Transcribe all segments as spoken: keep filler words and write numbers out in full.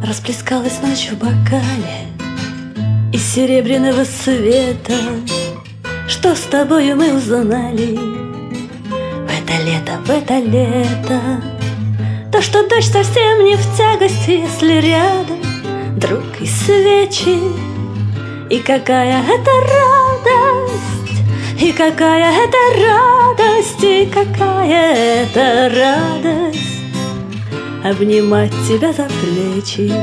Расплескалась ночь в бокале из серебряного света. Что с тобою мы узнали в это лето, в это лето? То, что дождь совсем не в тягости, если рядом друг и свечи. И какая это радость, и какая это радость, и какая это радость обнимать тебя за плечи.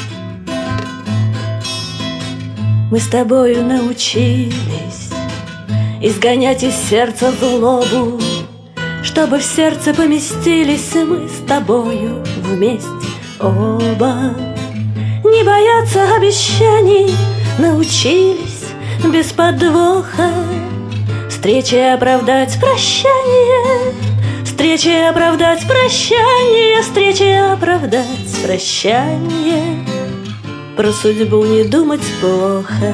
Мы с тобою научились изгонять из сердца злобу, чтобы в сердце поместились мы с тобою вместе оба. Не бояться обещаний научились без подвоха, встречи оправдать прощание, встречи оправдать прощание, встречи оправдать прощание. Про судьбу не думать плохо.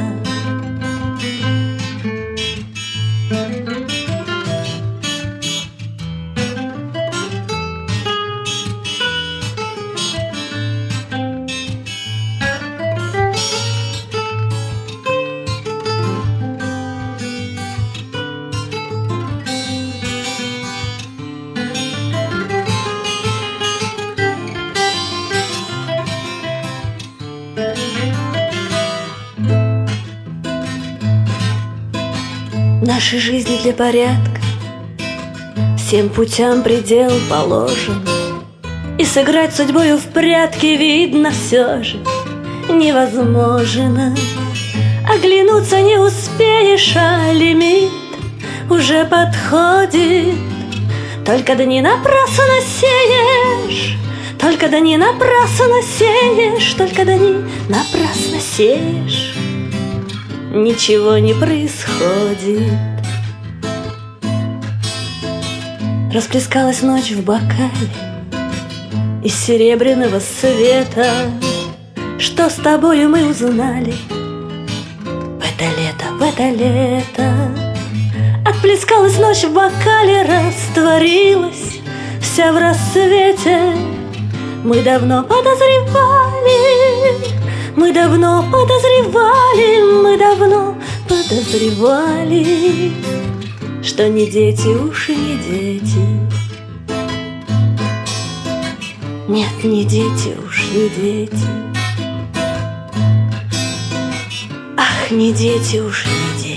Нашей жизни для порядка всем путям предел положен, и сыграть судьбою в прятки, видно, все же невозможно. Оглянуться не успеешь, а лимит уже подходит. Только да не напрасно сеешь, только да не напрасно сеешь, только да не напрасно сеешь. Ничего не происходит. Расплескалась ночь в бокале из серебряного света. Что с тобою мы узнали в это лето, в это лето? Отплескалась ночь в бокале, растворилась вся в рассвете. Мы давно подозревали, мы давно подозревали, мы давно подозревали, что не дети, уж и не дети. Нет, не дети, уж не дети. Ах, не дети, уж не дети.